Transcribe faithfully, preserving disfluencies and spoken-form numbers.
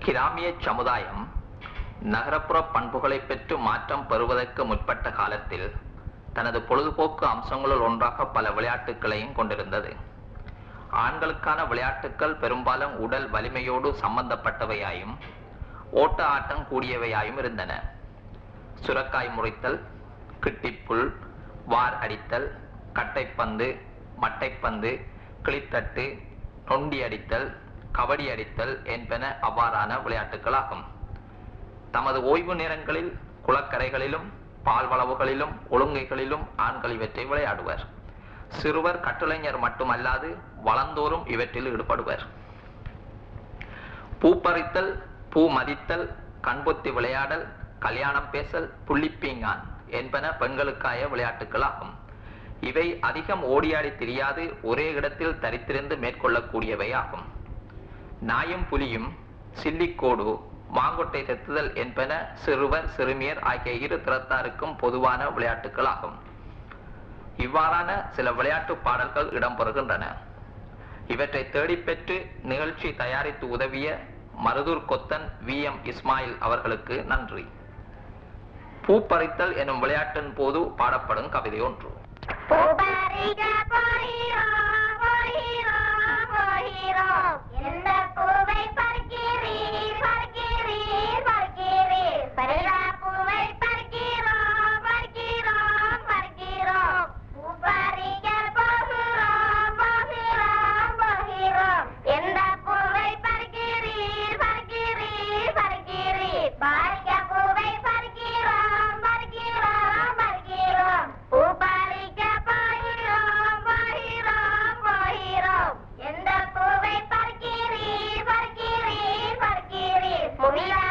கிராமிய சமுதாயம் நகரப்புற பண்புகளை பெற்று மாற்றம் பெறுவதற்கு முற்பட்ட காலத்தில் தனது பொழுதுபோக்கு அம்சங்களுள் ஒன்றாக பல விளையாட்டுகளையும் கொண்டிருந்தது. ஆண்களுக்கான விளையாட்டுக்கள் பெரும்பாலும் உடல் வலிமையோடு சம்பந்தப்பட்டவையாயும் ஓட்ட ஆட்டம் கூடியவையாயும் இருந்தன. சுரக்காய் முறித்தல், கிட்டிப்புல், வார் அடித்தல், கட்டைப்பந்து, மட்டைப்பந்து, கிளித்தட்டு, நொண்டி அடித்தல், கபடி அடித்தல் என்பன அவ்வாறான விளையாட்டுகளாகும். தமது ஓய்வு நேரங்களில் குளக்கரைகளிலும் பால்வளவுகளிலும் ஒழுங்கைகளிலும் ஆண்கள் இவற்றை விளையாடுவர். சிறுவர் கட்டுளைஞர் மட்டுமல்லாது வளர்ந்தோறும் இவற்றில் ஈடுபடுவர். பூப்பறித்தல், பூ மதித்தல், கண்பொத்தி விளையாடல், கல்யாணம் பேசல், புள்ளிப்பீங்கான் என்பன பெண்களுக்காய விளையாட்டுகளாகும். இவை அதிகம் ஓடியாடி தெரியாது ஒரே இடத்தில் தரித்திருந்து மேற்கொள்ளக்கூடியவை ஆகும். நாயும் புலியும், சில்லிக்கோடு, மாங்கொட்டை செத்துதல் என்பன சிறுவர் சிறுமியர் ஆகிய இரு திறத்தாருக்கும் பொதுவான விளையாட்டுகளாகும். இவ்வாறான சில விளையாட்டு பாடல்கள் இடம்பெறுகின்றன. இவற்றை தேடிப்பெற்று நிகழ்ச்சி தயாரித்து உதவிய மருதூர் கொத்தன் வி எம் இஸ்மாயில் அவர்களுக்கு நன்றி. பூப்பறித்தல் எனும் விளையாட்டின் போது பாடப்படும் கவிதை ஒன்று. Movila